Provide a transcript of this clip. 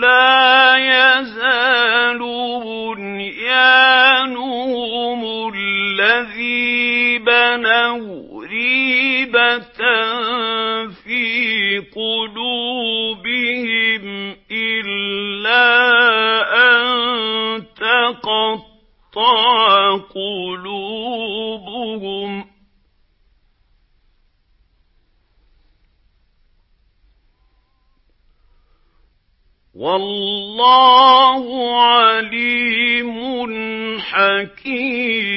لا يزال بنيانهم الذي بنوا ريبة في قلوبهم إلا أن تقطع قلوبهم والله عليم حكيم.